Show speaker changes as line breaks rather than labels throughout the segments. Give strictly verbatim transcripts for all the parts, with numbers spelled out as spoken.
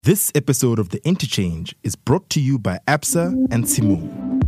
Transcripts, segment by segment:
This episode of The Interchange is brought to you by ABSA and Simoom.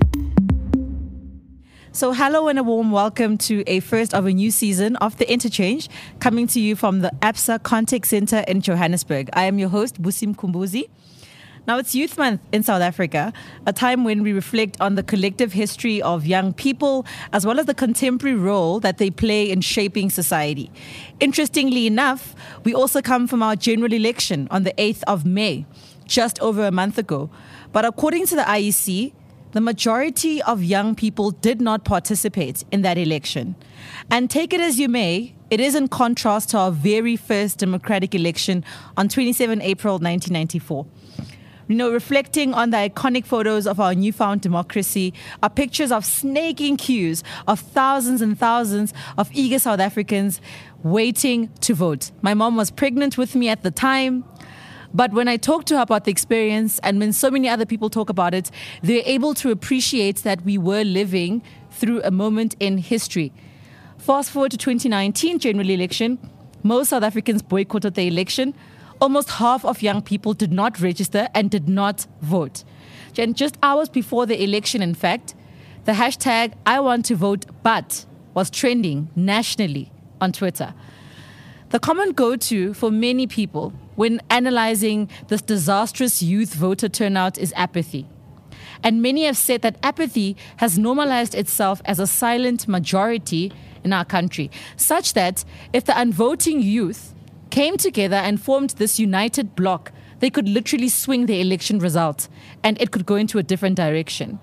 So hello and a warm welcome to a first of a new season of The Interchange, coming to you from the ABSA Contact Center in Johannesburg. I am your host, Busim Kumbuzi. Now, it's Youth Month in South Africa, a time when we reflect on the collective history of young people, as well as the contemporary role that they play in shaping society. Interestingly enough, we also come from our general election on the eighth of May, just over a month ago. But according to the I E C, the majority of young people did not participate in that election. And take it as you may, it is in contrast to our very first democratic election on the twenty-seventh of April nineteen ninety-four. You know, reflecting on the iconic photos of our newfound democracy are pictures of snaking queues of thousands and thousands of eager South Africans waiting to vote. My mom was pregnant with me at the time, but when I talked to her about the experience and when so many other people talk about it, they're able to appreciate that we were living through a moment in history. Fast forward to twenty nineteen general election, most South Africans boycotted the election. Almost half of young people did not register and did not vote. And just hours before the election, in fact, the hashtag I want to vote but was trending nationally on Twitter. The common go-to for many people when analyzing this disastrous youth voter turnout is apathy. And many have said that apathy has normalized itself as a silent majority in our country, such that if the unvoting youth came together and formed this united bloc, they could literally swing the election result and it could go into a different direction.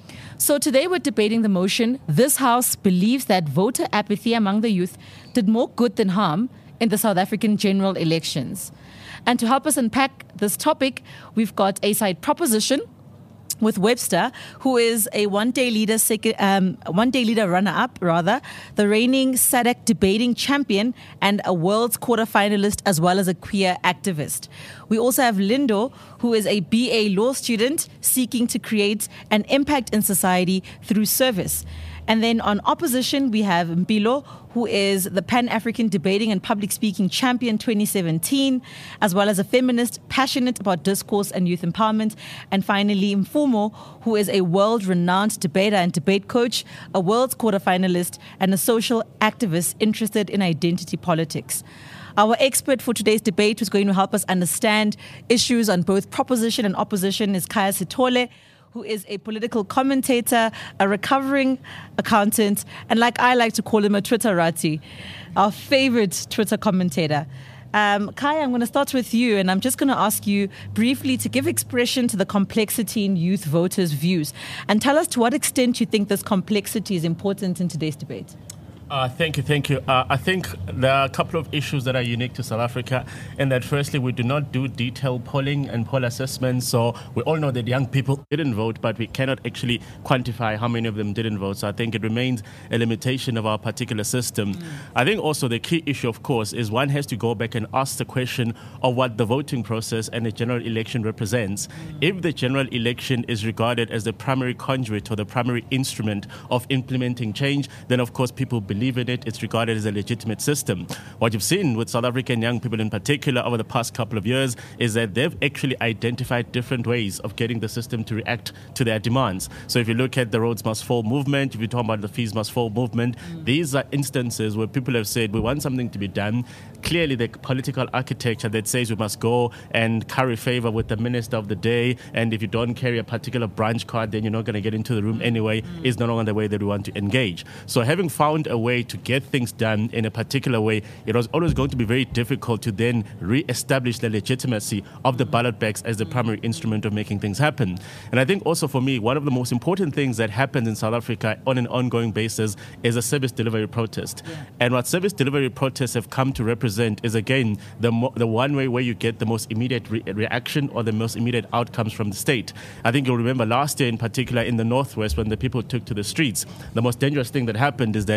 So today we're debating the motion, this House believes that voter apathy among the youth did more good than harm in the South African general elections. And to help us unpack this topic, we've got a side proposition with Webster, who is a one-day leader, um, one-day leader runner-up, rather, the reigning S A D C debating champion and a world's quarterfinalist, as well as a queer activist. We also have Lindo, who is a B A law student seeking to create an impact in society through service. And then on opposition, we have Mpilo, who is the Pan-African Debating and Public Speaking Champion twenty seventeen, as well as a feminist passionate about discourse and youth empowerment. And finally, Mfumo, who is a world-renowned debater and debate coach, a world's quarterfinalist, and a social activist interested in identity politics. Our expert for today's debate, who's going to help us understand issues on both proposition and opposition, is Khaya Sithole, who is a political commentator, a recovering accountant, and like I like to call him, a Twitterati, our favorite Twitter commentator. Um, Khaya, I'm going to start with you, and I'm just going to ask you briefly to give expression to the complexity in youth voters' views, and tell us to what extent you think this complexity is important in today's debate.
Uh, thank you, thank you. Uh, I think there are a couple of issues that are unique to South Africa, and that firstly, we do not do detailed polling and poll assessments. So we all know that young people didn't vote, but we cannot actually quantify how many of them didn't vote. So I think it remains a limitation of our particular system. Mm. I think also the key issue, of course, is one has to go back and ask the question of what the voting process and the general election represents. Mm. If the general election is regarded as the primary conduit or the primary instrument of implementing change, then of course people believe in it, it's regarded as a legitimate system. What you've seen with South African young people in particular over the past couple of years is that they've actually identified different ways of getting the system to react to their demands. So if you look at the Rhodes Must Fall movement, if you talk about the Fees Must Fall movement, mm. these are instances where people have said, we want something to be done. Clearly the political architecture that says we must go and curry favor with the minister of the day, and if you don't carry a particular branch card, then you're not going to get into the room anyway, mm. is no longer the way that we want to engage. So having found a way to get things done in a particular way, it was always going to be very difficult to then re-establish the legitimacy of the ballot box as the primary instrument of making things happen. And I think also for me, one of the most important things that happens in South Africa on an ongoing basis is a service delivery protest. Yeah. And what service delivery protests have come to represent is, again, the mo- the one way where you get the most immediate re- reaction or the most immediate outcomes from the state. I think you'll remember last year in particular in the Northwest when the people took to the streets, the most dangerous thing that happened is that the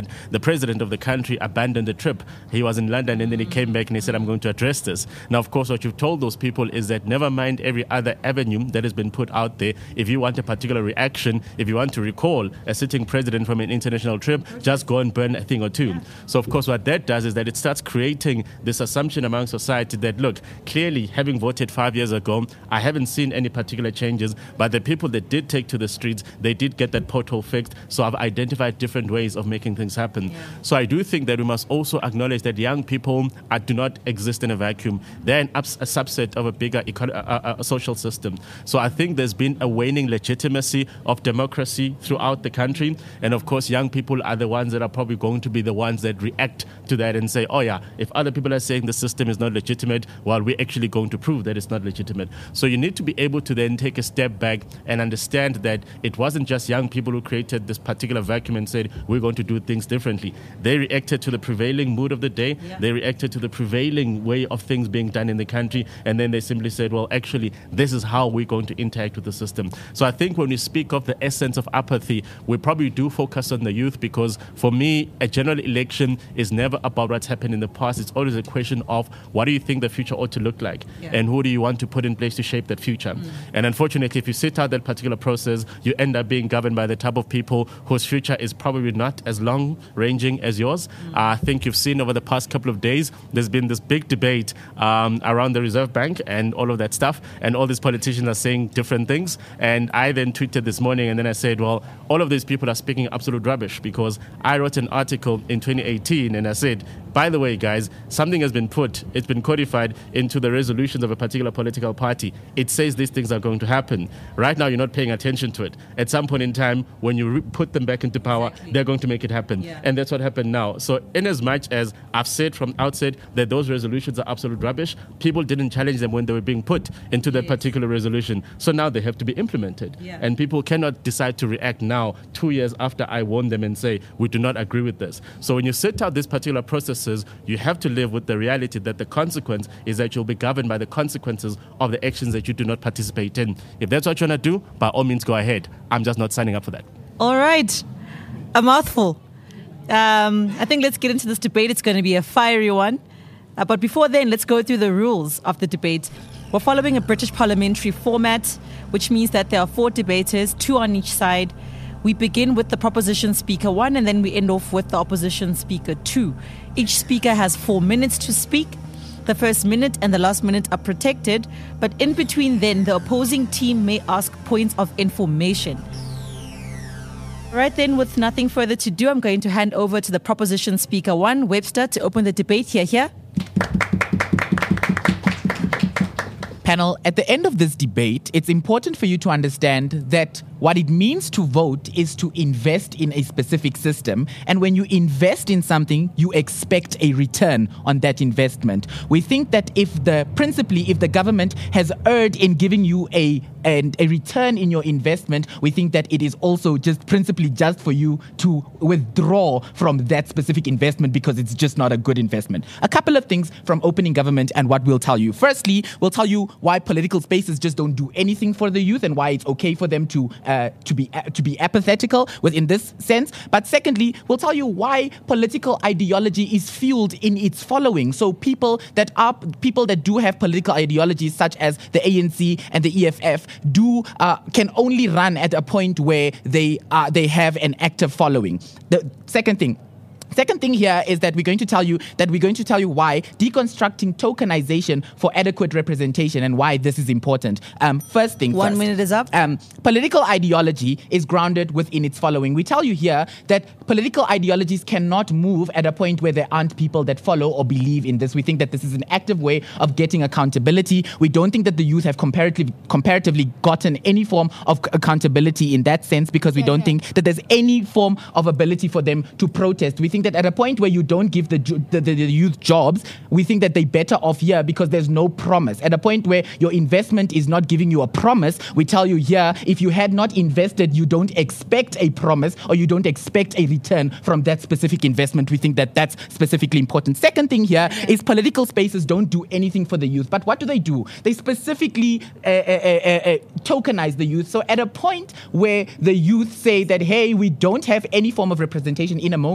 president of the country abandoned the trip. He was in London and then he came back and he said, I'm going to address this. Now, of course, what you've told those people is that never mind every other avenue that has been put out there. If you want a particular reaction, if you want to recall a sitting president from an international trip, just go and burn a thing or two. Yeah. So, of course, what that does is that it starts creating this assumption among society that, look, clearly having voted five years ago, I haven't seen any particular changes, but the people that did take to the streets, they did get that pothole fixed. So I've identified different ways of making things happen. Yeah. So I do think that we must also acknowledge that young people are, do not exist in a vacuum. They're an, a subset of a bigger eco- a, a, a social system. So I think there's been a waning legitimacy of democracy throughout the country. And of course, young people are the ones that are probably going to be the ones that react to that and say, oh yeah, if other people are saying the system is not legitimate, well, we're actually going to prove that it's not legitimate. So you need to be able to then take a step back and understand that it wasn't just young people who created this particular vacuum and said, we're going to do things differently. They reacted to the prevailing mood of the day. Yeah. They reacted to the prevailing way of things being done in the country. And then they simply said, well, actually, this is how we're going to interact with the system. So I think when we speak of the essence of apathy, we probably do focus on the youth because for me, a general election is never about what's happened in the past. It's always a question of what do you think the future ought to look like? Yeah. And who do you want to put in place to shape that future? Mm. And unfortunately, if you sit out that particular process, you end up being governed by the type of people whose future is probably not as long-ranging as yours. Mm. Uh, I think you've seen over the past couple of days, there's been this big debate um, around the Reserve Bank and all of that stuff, and all these politicians are saying different things. And I then tweeted this morning, and then I said, well, all of these people are speaking absolute rubbish because I wrote an article in twenty eighteen, and I said, by the way, guys, something has been put, it's been codified into the resolutions of a particular political party. It says these things are going to happen. Right now, you're not paying attention to it. At some point in time, when you re- put them back into power, exactly. they're going to make it happen. Yeah. And that's what happened now. So in as much as I've said from outset that those resolutions are absolute rubbish, people didn't challenge them when they were being put into that yes. particular resolution. So now they have to be implemented. Yeah. And people cannot decide to react now, two years after I warned them and say, we do not agree with this. So when you set out these particular processes, you have to live with the reality that the consequence is that you'll be governed by the consequences of the actions that you do not participate in. If that's what you want to do, by all means, go ahead. I'm just not signing up for that.
All right. A mouthful. Um, I think let's get into this debate. It's going to be a fiery one. Uh, but before then, let's go through the rules of the debate. We're following a British parliamentary format, which means that there are four debaters, two on each side. We begin with the proposition speaker one, and then we end off with the opposition speaker two. Each speaker has four minutes to speak. The first minute and the last minute are protected, but in between then, the opposing team may ask points of information. Right then, with nothing further to do, I'm going to hand over to the proposition speaker one, Webster, to open the debate. Here, here.
Panel, at the end of this debate, it's important for you to understand that what it means to vote is to invest in a specific system. And when you invest in something, you expect a return on that investment. We think that if the, principally, if the government has erred in giving you a and a return in your investment, we think that it is also just principally just for you to withdraw from that specific investment because it's just not a good investment. A couple of things from opening government and what we'll tell you. Firstly, we'll tell you why political spaces just don't do anything for the youth and why it's okay for them to uh, to be uh, to be apathetical within this sense. But secondly, we'll tell you why political ideology is fueled in its following. So people that are people that do have political ideologies, such as the A N C and the E F F, do uh, can only run at a point where they uh, they have an active following. The second thing. Second thing here is that we're going to tell you that we're going to tell you why deconstructing tokenization for adequate representation and why this is important. Um, first thing
One
first.
minute is up.
Um, political ideology is grounded within its following. We tell you here that political ideologies cannot move at a point where there aren't people that follow or believe in this. We think that this is an active way of getting accountability. We don't think that the youth have comparatively comparatively gotten any form of accountability in that sense because we yeah, don't yeah. think that there's any form of ability for them to protest. We think that at a point where you don't give the, the, the, the youth jobs, we think that they're better off here because there's no promise. At a point where your investment is not giving you a promise, we tell you here, if you had not invested, you don't expect a promise or you don't expect a return from that specific investment. We think that that's specifically important. Second thing here yeah. is political spaces don't do anything for the youth. But what do they do? They specifically uh, uh, uh, uh, tokenize the youth. So at a point where the youth say that, hey, we don't have any form of representation in a moment, Mfumo,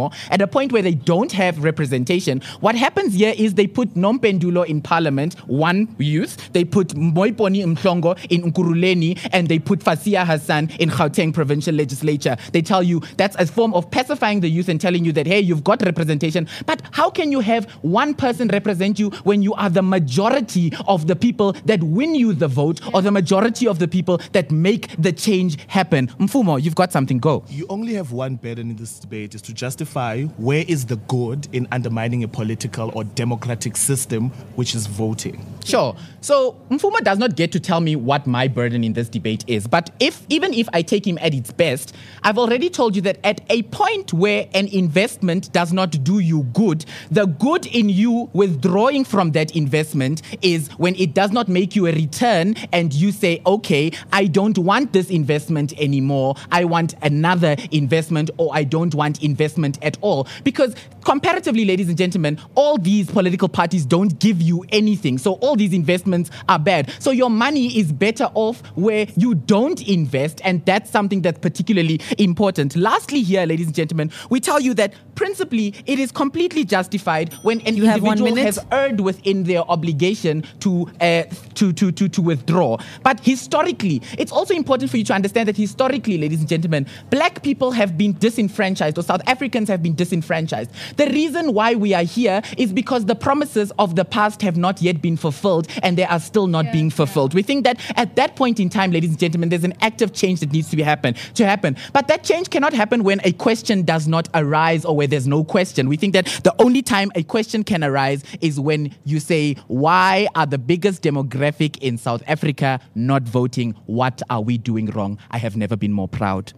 anymore. At a point where they don't have representation, what happens here is they put Nompendulo in parliament, one youth, they put Moiponi Mhlongo in Nkuruleni, and they put Fasia Hassan in Gauteng provincial legislature. They tell you that's a form of pacifying the youth and telling you that, hey, you've got representation. But how can you have one person represent you when you are the majority of the people that win you the vote, or the majority of the people that make the change happen? Mfumo, you've got something, go.
You only have one burden in this debate, is to justify where is the good in undermining a political or democratic system, which is voting.
Sure. So Mfumo does not get to tell me what my burden in this debate is. But if even if I take him at its best, I've already told you that at a point where an investment does not do you good, the good in you withdrawing from that investment is when it does not make you a return and you say, okay, I don't want this investment anymore. I want another investment, or I don't want investment at all. Because comparatively, ladies and gentlemen, all these political parties don't give you anything. So all these investments are bad. So your money is better off where you don't invest, and that's something that's particularly important. Lastly here, ladies and gentlemen, we tell you that principally it is completely justified when an
You have one
individual
minute.
has erred within their obligation to, uh, to, to, to, to withdraw. But historically, it's also important for you to understand that historically, ladies and gentlemen, black people have been disenfranchised, or South Africans have been disenfranchised. The reason why we are here is because the promises of the past have not yet been fulfilled, and they are still not being fulfilled. We think that at that point in time, ladies and gentlemen, there's an active change that needs to be happen to happen. But that change cannot happen when a question does not arise or where there's no question. We think that the only time a question can arise is when you say, why are the biggest demographic in South Africa not voting? What are we doing wrong? I have never been more proud.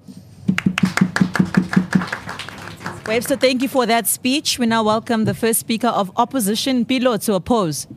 Webster, thank you for that speech. We now welcome the first speaker of opposition, Pilo, to oppose.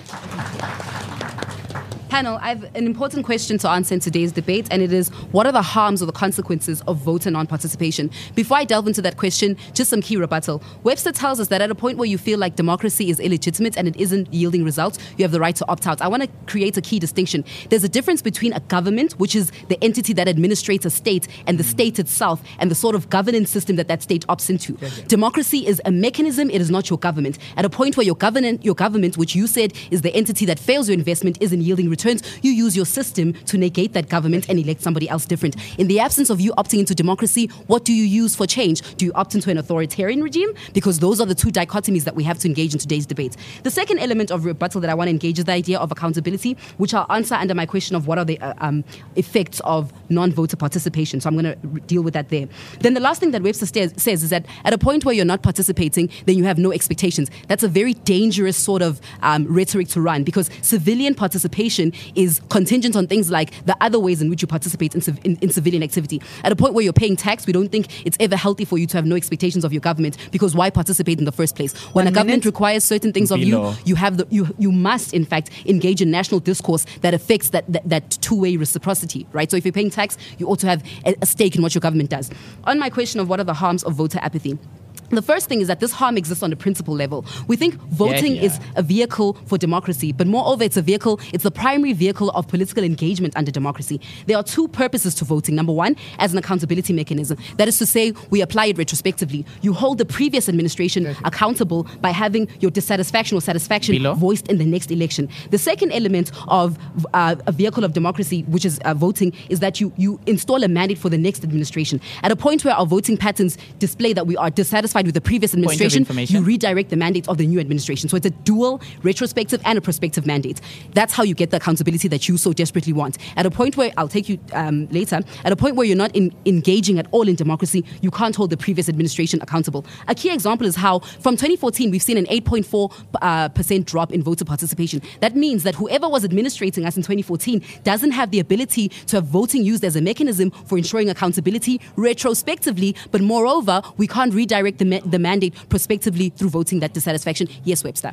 Panel, I have an important question to answer in today's debate, and it is, what are the harms or the consequences of voter non-participation? Before I delve into that question, just some key rebuttal. Webster tells us that at a point where you feel like democracy is illegitimate and it isn't yielding results, you have the right to opt out. I want to create a key distinction. There's a difference between a government, which is the entity that administrates a state, and the state itself, and the sort of governance system that that state opts into. Yeah, yeah. Democracy is a mechanism, it is not your government. At a point where your government, your government, which you said is the entity that fails your investment, isn't yielding returns, you use your system to negate that government and elect somebody else different. In the absence of you opting into democracy, what do you use for change? Do you opt into an authoritarian regime? Because those are the two dichotomies that we have to engage in today's debate. The second element of rebuttal that I want to engage is the idea of accountability, which I'll answer under my question of what are the uh, um, effects of non-voter participation. So I'm going to re- deal with that there. Then the last thing that Webster says, says is that at a point where you're not participating, then you have no expectations. That's a very dangerous sort of um, rhetoric to run, because civilian participation is contingent on things like the other ways in which you participate in, civ- in, in civilian activity. At a point where you're paying tax, we don't think it's ever healthy for you to have no expectations of your government, because why participate in the first place? When
One
a government
minute.
requires certain things of
Below.
you, you have the you you must in fact engage in national discourse that affects that that, that two-way reciprocity, right? So if you're paying tax, you ought to have a, a stake in what your government does. On my question of what are the harms of voter apathy, the first thing is that this harm exists on a principle level. We think voting
Yeah, yeah.
is a vehicle for democracy, but moreover, it's a vehicle, it's the primary vehicle of political engagement under democracy. There are two purposes to voting. Number one, as an accountability mechanism. That is to say, we apply it retrospectively. You hold the previous administration okay. accountable by having your dissatisfaction or satisfaction
Below.
voiced in the next election. The second element of uh, a vehicle of democracy, which is uh, voting, is that you, you install a mandate for the next administration. At a point where our voting patterns display that we are dissatisfied with the previous administration, you redirect the mandate of the new administration. So it's a dual, retrospective and a prospective mandate. That's how you get the accountability that you so desperately want. At a point where, I'll take you um, later, at a point where you're not in, engaging at all in democracy, you can't hold the previous administration accountable. A key example is how from twenty fourteen, we've seen an eight point four percent uh, drop in voter participation. That means that whoever was administrating us in twenty fourteen doesn't have the ability to have voting used as a mechanism for ensuring accountability retrospectively, but moreover, we can't redirect the, ma- the mandate prospectively through voting that dissatisfaction. Yes, Webster.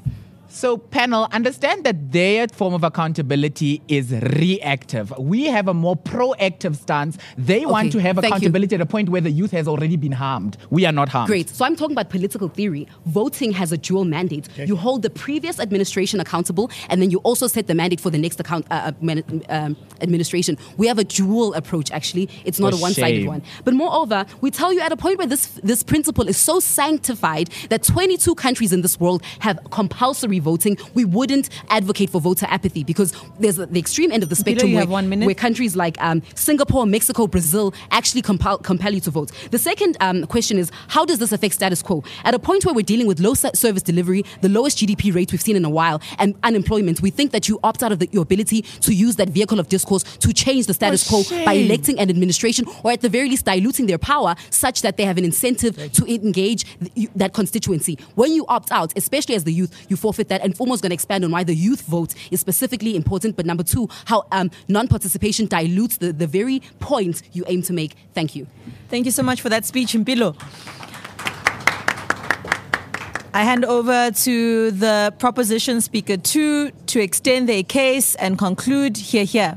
So, panel, understand that their form of accountability is reactive. We have a more proactive stance. They want
Okay,
to have
thank you.
accountability at a point where the youth has already been harmed. We are not harmed.
Great. So I'm talking about political theory. Voting has a dual mandate. You hold the previous administration accountable, and then you also set the mandate for the next account, uh, man- um, administration. We have a dual approach, actually. It's not
For
a one-sided
shame.
one. But moreover, we tell you at a point where this, this principle is so sanctified that twenty-two countries in this world have compulsory voting, we wouldn't advocate for voter apathy because there's the extreme end of the spectrum
you
where,
have one minute.
where countries like um, Singapore, Mexico, Brazil actually compel, compel you to vote. The second um, question is, how does this affect status quo? At a point where we're dealing with low se- service delivery, the lowest G D P rate we've seen in a while, and unemployment, we think that you opt out of the, your ability to use that vehicle of discourse to change the status
For
quo by
shame.
electing an administration, or at the very least diluting their power such that they have an incentive to engage th- that constituency. When you opt out, especially as the youth, you forfeit that. And Fumo's going to expand on why the youth vote is specifically important. But number two, how um, non-participation dilutes the, the very point you aim to make. Thank you.
Thank you so much for that speech, Mpilo. I hand over to the proposition speaker two to extend their case and conclude here, here.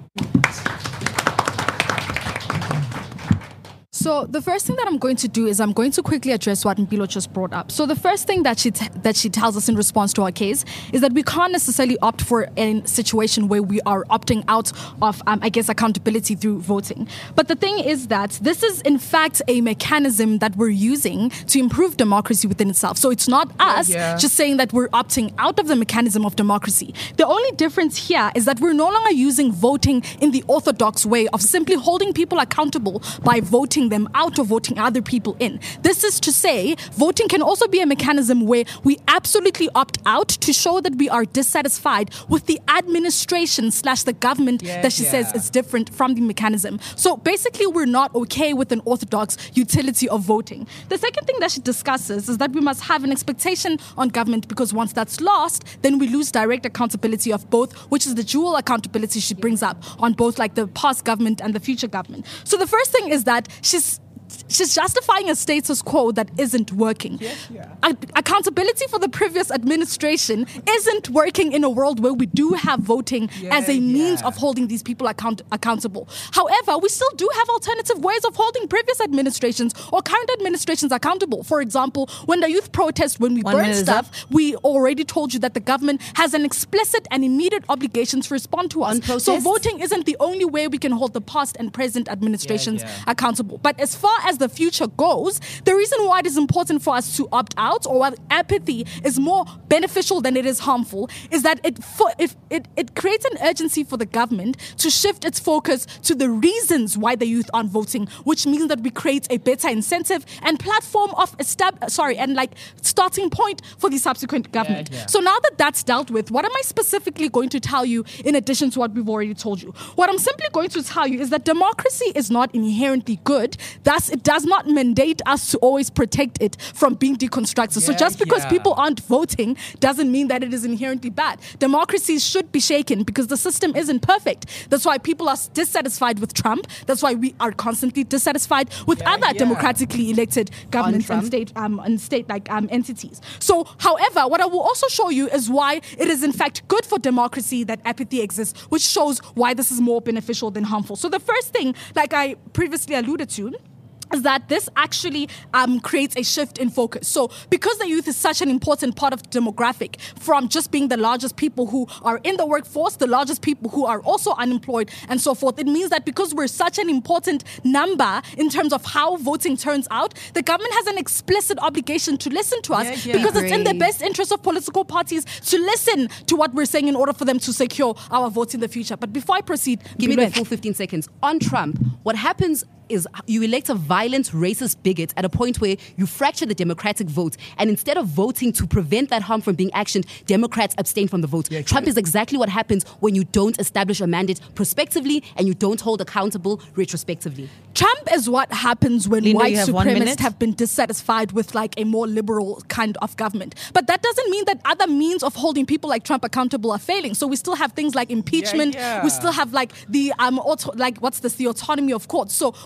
So the first thing that I'm going to do is I'm going to quickly address what Mpilo just brought up. So the first thing that she t- that she tells us in response to our case is that we can't necessarily opt for a situation where we are opting out of, um, I guess, accountability through voting. But the thing is that this is in fact a mechanism that we're using to improve democracy within itself. So it's not us
yeah.
just saying that we're opting out of the mechanism of democracy. The only difference here is that we're no longer using voting in the orthodox way of simply holding people accountable by voting them out or voting other people in. This is to say, voting can also be a mechanism where we absolutely opt out to show that we are dissatisfied with the administration slash the government
Yeah,
that she
yeah.
says is different from the mechanism. So basically, we're not okay with an orthodox utility of voting. The second thing that she discusses is that we must have an expectation on government, because once that's lost, then we lose direct accountability of both, which is the dual accountability she brings up on both like the past government and the future government. So the first thing is that she's She's justifying a status quo that isn't working.
Yes, yeah.
A- accountability for the previous administration isn't working in a world where we do have voting
Yeah,
as a means
yeah.
of holding these people account- accountable. However, we still do have alternative ways of holding previous administrations or current administrations accountable. For example, when the youth protest, when we
One
burn
minute is
stuff,
up.
we already told you that the government has an explicit and immediate obligation to respond to us.
On
So
protests?
voting isn't the only way we can hold the past and present administrations
Yeah, yeah.
accountable. But as far as the future goes, the reason why it is important for us to opt out, or why apathy is more beneficial than it is harmful, is that it for, if it, it creates an urgency for the government to shift its focus to the reasons why the youth aren't voting, which means that we create a better incentive and platform of estab- sorry and like starting point for the subsequent government.
yeah.
So now that that's dealt with, what am I specifically going to tell you in addition to what we've already told you? What I'm simply going to tell you is that democracy is not inherently good. Thus, it does not mandate us to always protect it from being deconstructed. so
Yeah,
just because
yeah.
people aren't voting doesn't mean that it is inherently bad. Democracies should be shaken because the system isn't perfect. That's why people are dissatisfied with Trump. That's why we are constantly dissatisfied with
Yeah,
other
yeah.
democratically elected governments and
Trump.
state um, and state like um, entities. So, however, what I will also show you is why it is in fact good for democracy that apathy exists, which shows why this is more beneficial than harmful. So the first thing, like I previously alluded to, is that this actually um, creates a shift in focus. So because the youth is such an important part of the demographic, from just being the largest people who are in the workforce, the largest people who are also unemployed and so forth, it means that because we're such an important number in terms of how voting turns out, the government has an explicit obligation to listen to us
Yeah, yeah.
because it's in the
Agree.
best interest of political parties to listen to what we're saying in order for them to secure our votes in the future. But before I proceed,
Give me the
Mbilweni.
full fifteen seconds. On Trump, what happens is you elect a violent racist bigot at a point where you fracture the democratic vote, and instead of voting to prevent that harm from being actioned, Democrats abstain from the vote. Trump is exactly what happens when you don't establish a mandate prospectively and you don't hold accountable retrospectively.
Trump is what happens when
Linda,
white
you have one
supremacists
minute.
have been dissatisfied with like a more liberal kind of government. But that doesn't mean that other means of holding people like Trump accountable are failing. So we still have things like impeachment.
Yeah, yeah.
We still have like the um auto, like what's this the autonomy of courts. So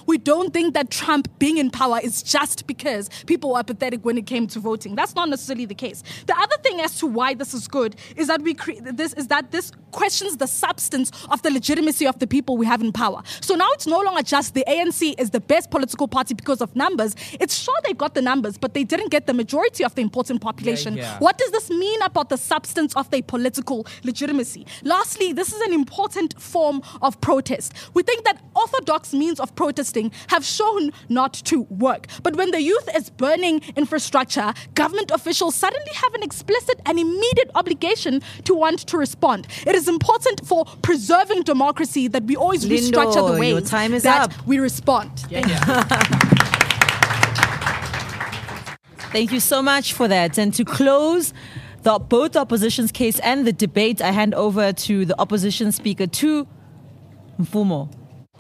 we don't think that Trump being in power is just because people were apathetic when it came to voting. That's not necessarily the case. The other thing as to why this is good is that we cre- this is that this questions the substance of the legitimacy of the people we have in power. So now it's no longer just the A N C is the best political party because of numbers. It's sure they got the numbers, but they didn't get the majority of the important population.
Yeah, yeah.
What does this mean about the substance of their political legitimacy? Lastly, this is an important form of protest. We think that orthodox means of protesting have shown not to work. But when the youth is burning infrastructure, government officials suddenly have an explicit and immediate obligation to want to respond. It is important for preserving democracy that we always
Lindo,
restructure the way
your time is
that
up.
we respond.
Yeah, yeah.
Thank you so much for that. And to close the, both the opposition's case and the debate, I hand over to the opposition speaker, to Mfumo.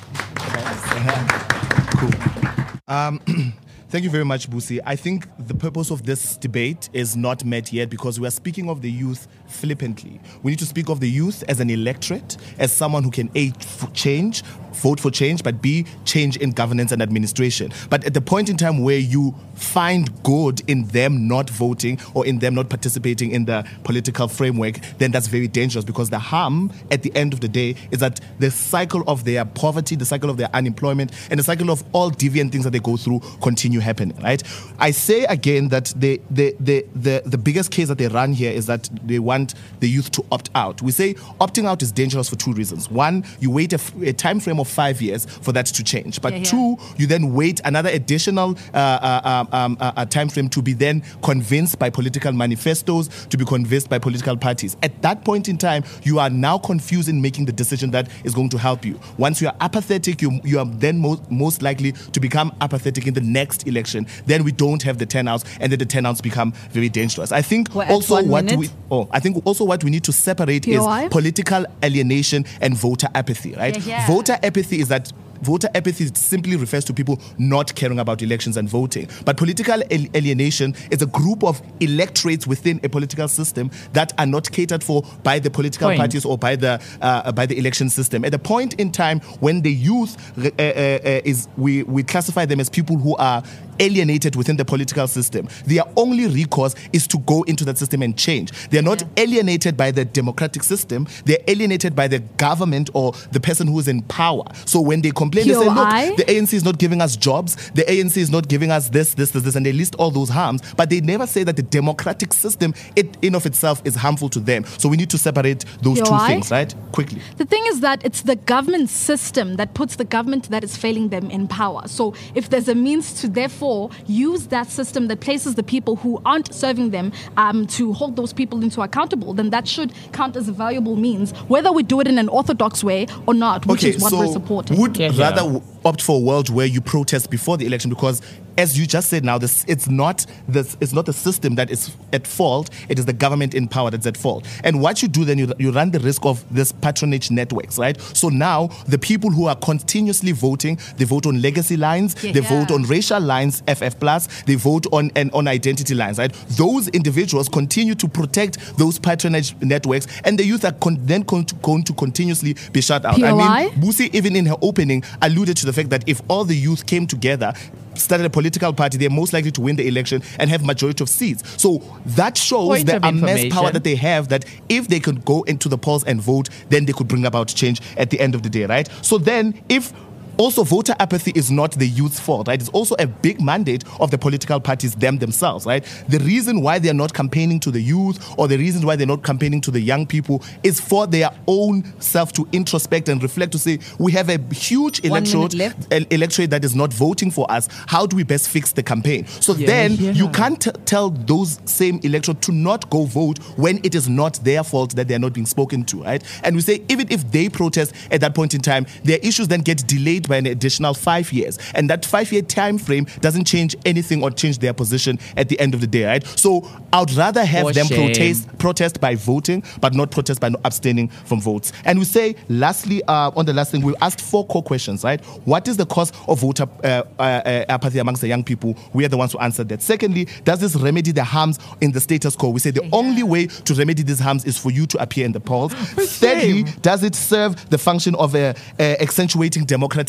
Cool. Um, Thank you very much, Busi. I think the purpose of this debate is not met yet because we are speaking of the youth flippantly. We need to speak of the youth as an electorate, as someone who can A, f- change, vote for change, but B, change in governance and administration. But at the point in time where you find good in them not voting or in them not participating in the political framework, then that's very dangerous because the harm at the end of the day is that the cycle of their poverty, the cycle of their unemployment, and the cycle of all deviant things that they go through continue happening, right? I say again that the the, the, the the biggest case that they run here is that they want the youth to opt out. We say opting out is dangerous for two reasons. One, you wait a, f- a time frame of five years for that to change. But
Yeah, yeah.
two, you then wait another additional uh, uh, um, uh, uh, time frame to be then convinced by political manifestos, to be convinced by political parties. At that point in time, you are now confused in making the decision that is going to help you. Once you are apathetic, you, you are then most, most likely to become apathetic in the next election. Then we don't have the turnouts, and then the turnouts become very dangerous. I think
We're at
also
one
what
minute.
we oh, I think also what we need to separate
P O I?
is political alienation and voter apathy, right?
Yeah, yeah.
Voter apathy is that voter apathy simply refers to people not caring about elections and voting. But political al- alienation is a group of electorates within a political system that are not catered for by the political
Point.
parties or by the uh, by the election system. At the point in time when the youth uh, uh, uh, is, we we classify them as people who are alienated within the political system. Their only recourse is to go into that system and change. They are not
Yeah.
alienated by the democratic system. They're alienated by the government or the person who is in power. So when they complain, they say,
P O I?
look, the A N C is not giving us jobs. The A N C is not giving us this, this, this, this, and they list all those harms. But they never say that the democratic system, it in of itself, is harmful to them. So we need to separate those
P O
two
I?
things, right? Quickly.
The thing is that it's the government system that puts the government that is failing them in power. So if there's a means to therefore use that system that places the people who aren't serving them um, to hold those people into accountable, then that should count as a valuable means, whether we do it in an orthodox way or not, which
okay,
is what
so
we're supporting.
would
Yeah, yeah.
rather w- opt for a world where you protest before the election because, as you just said now, this it's not this it's not the system that is at fault. It is the government in power that's at fault. And what you do then, you, you run the risk of this patronage networks, right? So now the people who are continuously voting, they vote on legacy lines,
Yeah.
they vote on racial lines, F F plus, they vote on and on identity lines, right? Those individuals continue to protect those patronage networks, and the youth are con- then con- going to continuously be shut out.
P O I?
I mean, Busi, even in her opening, alluded to the fact that if all the youth came together, started a political party, they're most likely to win the election and have majority of seats. So that shows
Point
the
of
immense
information.
power that they have, that if they could go into the polls and vote, then they could bring about change at the end of the day, right? So then if also, voter apathy is not the youth's fault, right? It's also a big mandate of the political parties them themselves, right? The reason why they're not campaigning to the youth or the reasons why they're not campaigning to the young people is for their own self to introspect and reflect, to say, we have a huge
One
electorate,
minute left.
el- electorate that is not voting for us. How do we best fix the campaign? So
Yeah,
then
yeah.
you can't t- tell those same electorate to not go vote when it is not their fault that they're not being spoken to, right? And we say, even if they protest at that point in time, their issues then get delayed by an additional five years. And that five-year time frame doesn't change anything or change their position at the end of the day, right? So I would rather have
For
them
shame.
protest protest by voting, but not protest by not abstaining from votes. And we say, lastly, uh, on the last thing, we asked four core questions, right? What is the cause of voter uh, uh, uh, apathy amongst the young people? We are the ones who answered that. Secondly, does this remedy the harms in the status quo? We say the only way to remedy these harms is for you to appear in the polls. Thirdly, does it serve the function of uh, uh, accentuating democratic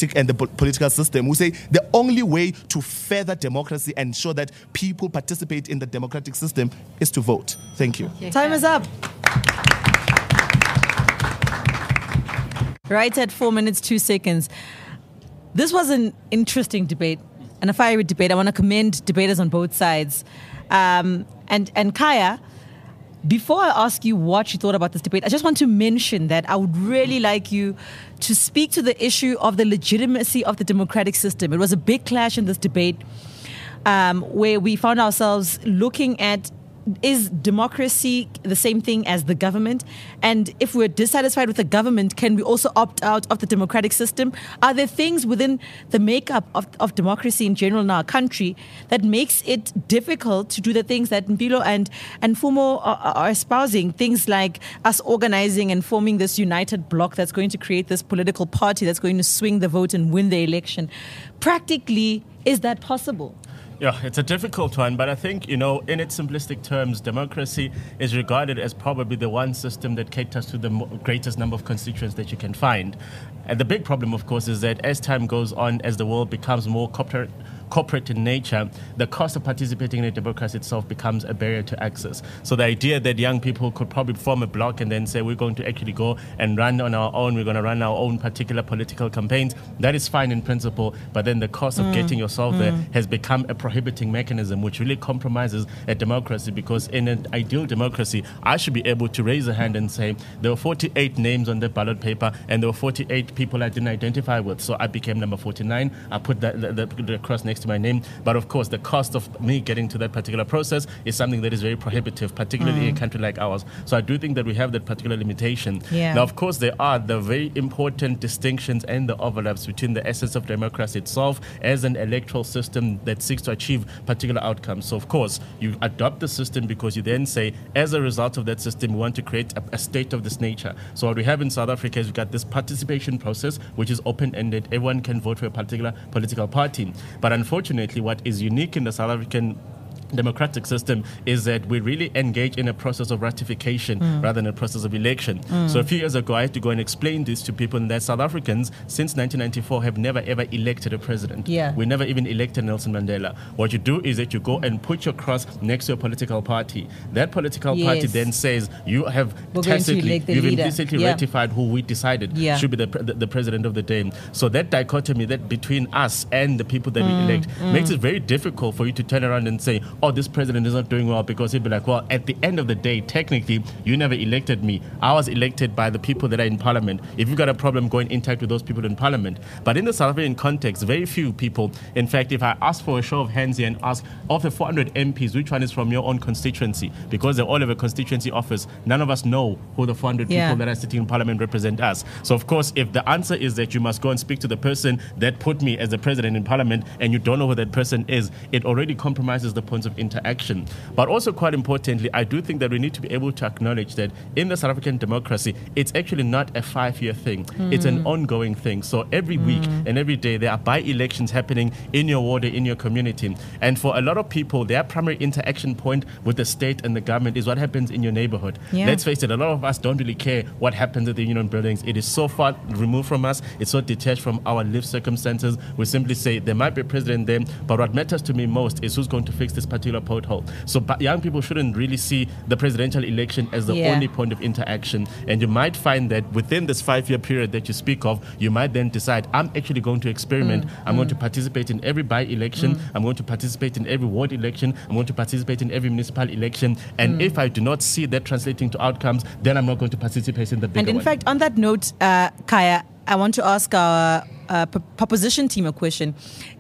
democratic and the po- political system, we say the only way to further democracy and ensure that people participate in the democratic system is to vote. Thank you.
Time is up. Right at four minutes, two seconds. This was an interesting debate and a fiery debate. I want to commend debaters on both sides. Um, and, and Kaya, before I ask you what you thought about this debate, I just want to mention that I would really like you to speak to the issue of the legitimacy of the democratic system. It was a big clash in this debate um, where we found ourselves looking at, is democracy the same thing as the government? And if we're dissatisfied with the government, can we also opt out of the democratic system? Are there things within the makeup of, of democracy in general in our country that makes it difficult to do the things that Mpilo and, and Fumo are, are espousing? Things like us organizing and forming this united bloc that's going to create this political party that's going to swing the vote and win the election. Practically, is that possible?
Yeah, it's a difficult one, but I think, you know, in its simplistic terms, democracy is regarded as probably the one system that caters to the mo- greatest number of constituents that you can find. And the big problem, of course, is that as time goes on, as the world becomes more corporate, corporate in nature, the cost of participating in a democracy itself becomes a barrier to access. So the idea that young people could probably form a bloc and then say, we're going to actually go and run on our own, we're going to run our own particular political campaigns, that is fine in principle, but then the cost of mm. getting yourself mm. there has become a prohibiting mechanism, which really compromises a democracy, because in an ideal democracy, I should be able to raise a hand and say, there were forty-eight names on the ballot paper, and there were forty-eight people I didn't identify with, so I became number forty-nine, I put that, the, the, the cross next to my name. But of course, the cost of me getting to that particular process is something that is very prohibitive, particularly mm. in a country like ours. So I do think that we have that particular limitation.
Yeah.
Now, of course, there are the very important distinctions and the overlaps between the essence of democracy itself as an electoral system that seeks to achieve particular outcomes. So, of course, you adopt the system because you then say, as a result of that system, we want to create a, a state of this nature. So what we have in South Africa is we've got this participation process, which is open-ended. Everyone can vote for a particular political party. But unfortunately, what is unique in the South African democratic system is that we really engage in a process of ratification mm. rather than a process of election. Mm. So a few years ago, I had to go and explain this to people, that South Africans since nineteen ninety-four have never ever elected a president.
Yeah.
We never even elected Nelson Mandela. What you do is that you go and put your cross next to a political party. That political
yes.
party then says, you have
We're
tacitly, you've
leader.
implicitly
yeah.
ratified who we decided
yeah.
should be the, the, the president of the day. So that dichotomy that between us and the people that
mm.
we elect
mm.
makes it very difficult for you to turn around and say, oh, this president is not doing well, because he'd be like, well, at the end of the day, technically, you never elected me. I was elected by the people that are in parliament. If you've got a problem, go and interact with those people in parliament. But in the South African context, very few people, in fact, if I ask for a show of hands here and ask, of the four hundred M Ps, which one is from your own constituency? Because they all have a constituency office, none of us know who the four hundred
yeah.
people that are sitting in parliament represent us. So, of course, if the answer is that you must go and speak to the person that put me as the president in parliament, and you don't know who that person is, it already compromises the points of interaction. But also, quite importantly, I do think that we need to be able to acknowledge that in the South African democracy, it's actually not a five-year thing. Mm. It's an ongoing thing. So every mm. week and every day, there are by-elections happening in your ward, in your community. And for a lot of people, their primary interaction point with the state and the government is what happens in your neighborhood.
Yeah.
Let's face it, a lot of us don't really care what happens at the union buildings. It is so far removed from us. It's so detached from our lived circumstances. We simply say, there might be a president there, but what matters to me most is who's going to fix this particular pothole. So but young people shouldn't really see the presidential election as the
yeah.
only point of interaction. And you might find that within this five-year period that you speak of, you might then decide, I'm actually going to experiment. Mm. I'm mm. going to participate in every by-election. Mm. I'm going to participate in every ward election. I'm going to participate in every municipal election. And mm. if I do not see that translating to outcomes, then I'm not going to participate in the bigger
And in
one.
fact, on that note, uh, Kaya, I want to ask our uh, p- proposition team a question.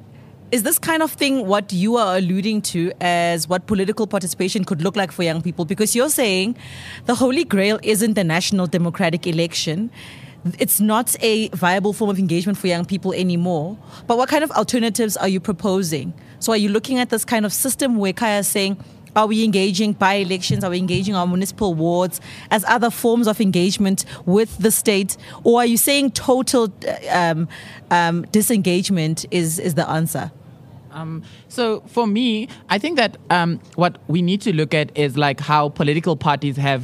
Is this kind of thing what you are alluding to as what political participation could look like for young people? Because you're saying the Holy Grail isn't the national democratic election. It's not a viable form of engagement for young people anymore. But what kind of alternatives are you proposing? So are you looking at this kind of system where Kaya is saying, are we engaging by-elections? Are we engaging our municipal wards as other forms of engagement with the state? Or are you saying total um, um, disengagement is, is the answer?
Um, so for me, I think that um, what we need to look at is like how political parties have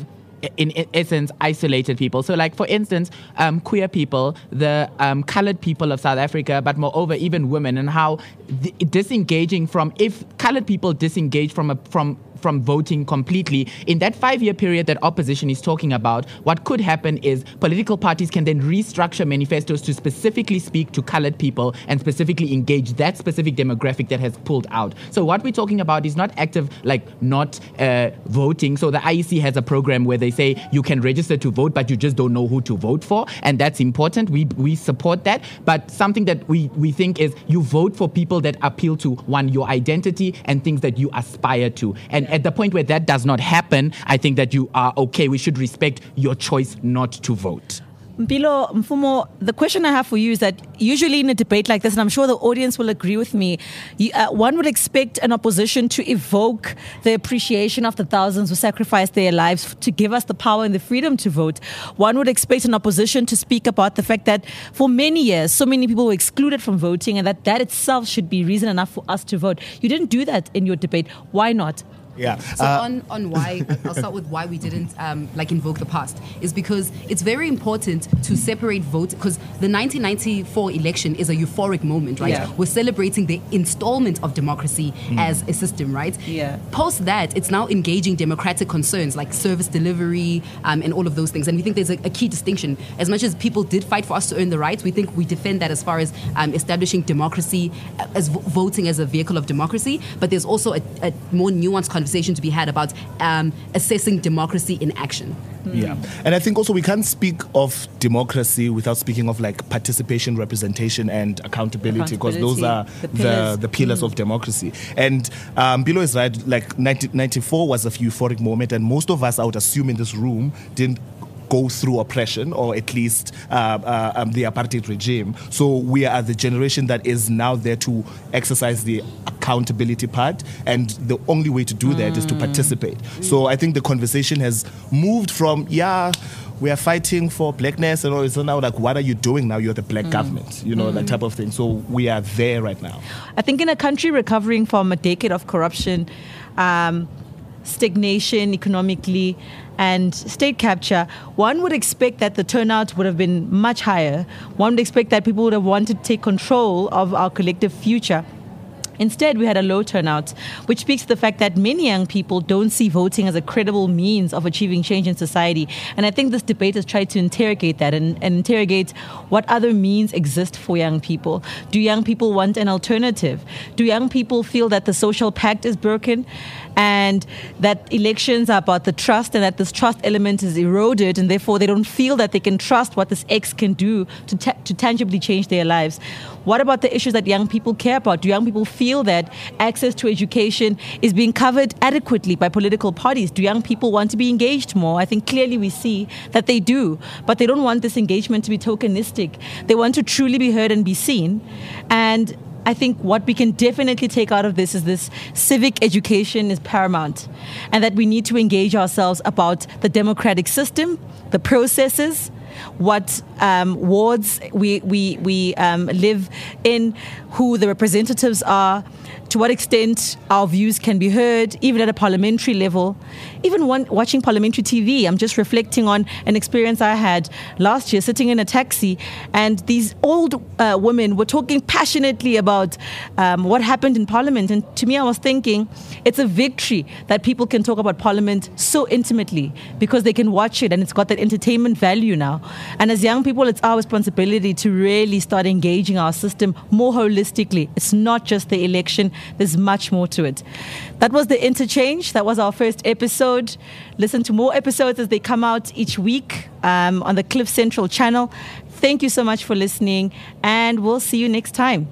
in, in essence, isolated people. So, like, for instance, um, queer people, the um, colored people of South Africa, but moreover, even women, and how the, disengaging from, if colored people disengage from a, from from voting completely, in that five-year period that opposition is talking about, what could happen is political parties can then restructure manifestos to specifically speak to colored people and specifically engage that specific demographic that has pulled out. So what we're talking about is not active, like not uh, voting. So the I E C has a program where they say you can register to vote, but you just don't know who to vote for, and that's important. We we support that. But something that we, we think is you vote for people that appeal to, one, your identity and things that you aspire to. And at the point where that does not happen, I think that you are okay. We should respect your choice not to vote.
Mpilo Mfumo, the question I have for you is that usually in a debate like this, and I'm sure the audience will agree with me, you, uh, one would expect an opposition to evoke the appreciation of the thousands who sacrificed their lives to give us the power and the freedom to vote. One would expect an opposition to speak about the fact that for many years, so many people were excluded from voting, and that that itself should be reason enough for us to vote. You didn't do that in your debate. Why not?
Yeah.
So
uh,
on, on why, I'll start with why we didn't um, like invoke the past, is because it's very important to separate votes, because the nineteen ninety-four election is a euphoric moment, right?
Yeah.
We're celebrating the installment of democracy mm. as a system, right?
Yeah.
Post that, it's now engaging democratic concerns like service delivery um, and all of those things. And we think there's a, a key distinction. As much as people did fight for us to earn the rights, we think we defend that as far as um, establishing democracy, as v- voting as a vehicle of democracy. But there's also a, a more nuanced conversation to be had about um, assessing democracy in action.
Mm. Yeah. And I think also we can't speak of democracy without speaking of like participation, representation, and accountability, because those are
the
the,
pillars,
the pillars mm. of democracy. And um, Bilo is right, like nineteen ninety-four was a euphoric moment, and most of us, I would assume in this room, didn't go through oppression, or at least uh, uh, um, the apartheid regime. So we are the generation that is now there to exercise the accountability part, and the only way to do mm. that is to participate. Mm. So I think the conversation has moved from, yeah, we are fighting for blackness, and all. It's now like, what are you doing now? You're the black mm. government, you know, mm. that type of thing. So we are there right now.
I think in a country recovering from a decade of corruption, um, stagnation economically, and state capture, one would expect that the turnout would have been much higher. One would expect that people would have wanted to take control of our collective future. Instead, we had a low turnout, which speaks to the fact that many young people don't see voting as a credible means of achieving change in society. And I think this debate has tried to interrogate that and, and interrogate what other means exist for young people. Do young people want an alternative? Do young people feel that the social pact is broken and that elections are about the trust, and that this trust element is eroded, and therefore they don't feel that they can trust what this X can do to, ta- to tangibly change their lives? What about the issues that young people care about? Do young people feel that access to education is being covered adequately by political parties? Do young people want to be engaged more? I think clearly we see that they do, but they don't want this engagement to be tokenistic. They want to truly be heard and be seen. And I think what we can definitely take out of this is this civic education is paramount, and that we need to engage ourselves about the democratic system, the processes, what um, wards we we we um, live in, who the representatives are, to what extent our views can be heard, even at a parliamentary level. Even one, watching parliamentary T V, I'm just reflecting on an experience I had last year, sitting in a taxi, and these old uh, women were talking passionately about um, what happened in Parliament. And to me, I was thinking, it's a victory that people can talk about Parliament so intimately, because they can watch it and it's got that entertainment value now. And as young people, it's our responsibility to really start engaging our system more holistically. It's not just the election. There's much more to it. That was The Interchange. That was our first episode. Listen to more episodes as they come out each week um, on the Cliff Central channel. Thank you so much for listening, and we'll see you next time.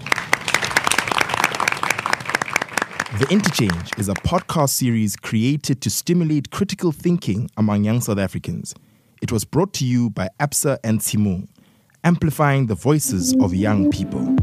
The Interchange is a podcast series created to stimulate critical thinking among young South Africans. It was brought to you by Absa and Simon, amplifying the voices of young people.